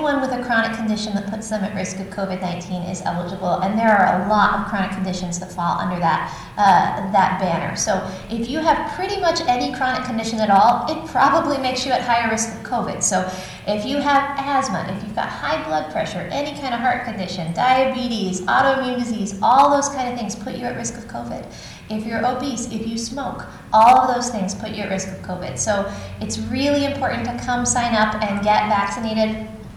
anyone with a chronic condition that puts them at risk of COVID-19 is eligible, and there are a lot of chronic conditions that fall under that banner. So if you have pretty much any chronic condition at all, it probably makes you at higher risk of COVID. So if you have asthma, if you've got high blood pressure, any kind of heart condition, diabetes, autoimmune disease, all those kind of things put you at risk of COVID. If you're obese, if you smoke, all of those things put you at risk of COVID. So it's really important to come sign up and get vaccinated.